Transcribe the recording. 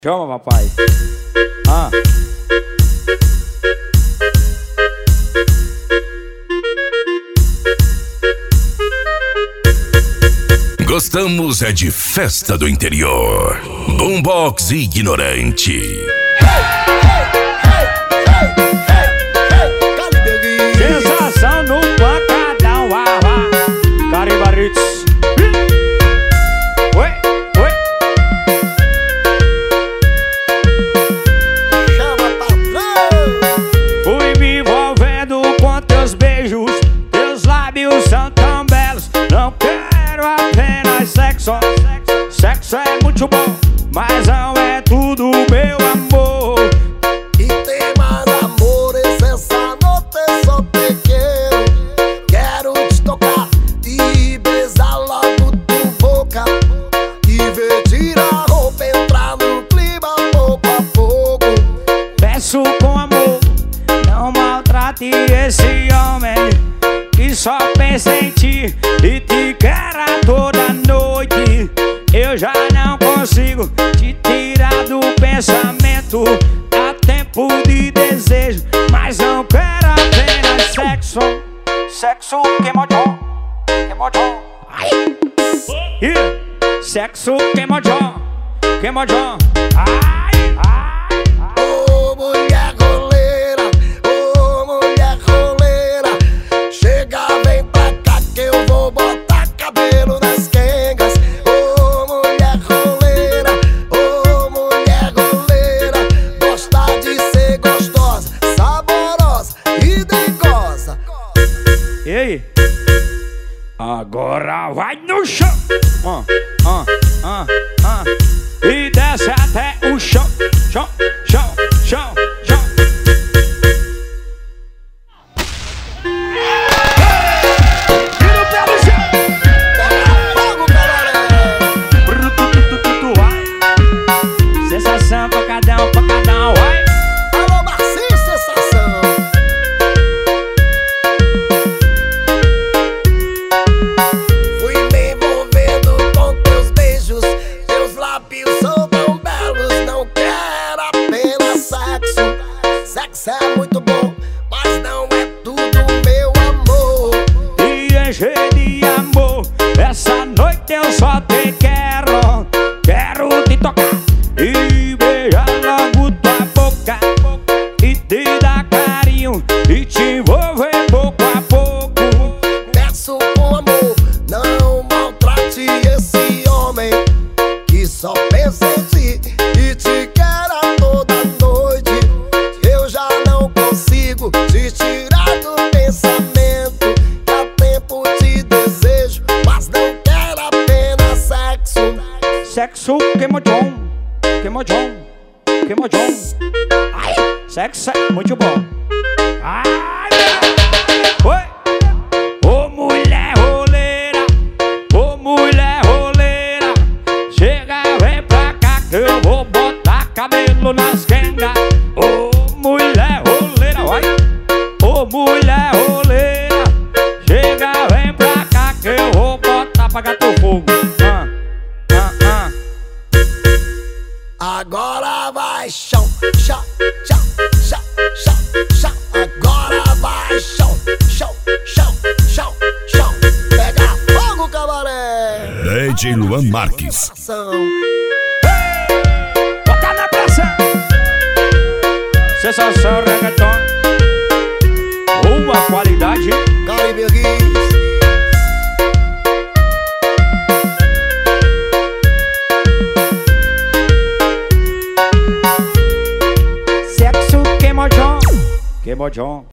Chama, papai. Gostamos é de festa do interior. Boombox ignorante. Sensação no pancadão, Caribarits. Oi. Chama, patrão. Fui me envolvendo com teus beijos. Teus lábios são tão belos. Não quero apenas sexo. Sexo é muito bom, mas não é tudo, meu amor. E tem mais amores essa noite, só te quero. Quero te tocar e besar logo tua boca. E ver tirar a roupa, entrar no clima pouco a pouco. Peço com amor, não maltrate esse homem que só pensa em ti e te quer a toda noite. Eu já não consigo te tirar do pensamento. Há tempo de desejo, mas não quero apenas sexo. Sexo queimodão, queimodão. Sexo queimodão, queimodão. Ô mulher roleira, ô mulher roleira, chega, vem pra cá que eu vou botar cabelo nas quengas. Ô mulher roleira, gosta de ser gostosa, saborosa e dengosa. E aí? Agora vai no chão. E desce até o chão. Chão. Tira o pé do chão. Pega fogo, galera. Vai. Sensação, pancadão, vai. Alô, Marcinho, sensação. Fui me envolvendo com teus beijos. Teus lábios são tão belos. Não quero apenas sexo. Sexo é muito bom, mas não é tudo, meu amor. E encher de amor, essa noite eu só te quero. Quero te tocar e beijar logo tua boca. E te dar carinho e te envolver pouco a pouco. Peço com amor, não maltrate esse homem que só pensa em ti e te quer a toda noite. Eu já não consigo te tirar do pensamento. Há tempo de desejo, mas não quero apenas sexo. Sexo queimodão. Ai, sexo é muito bom. Ai, oi. Ô mulher roleira, chega, vem pra cá que eu vou botar cabelo nas quengas. Ô mulher roleira, vai. Ô mulher roleira, chega, vem pra cá que eu vou botar pra gato fogo. Agora vai chão. Agora vai chão. Pega fogo, cabaré. DJ Luan Marques. Bota na pressão. Sensação reggaeton. Uma qualidade. Caribe Guiz. Sexo queimodão.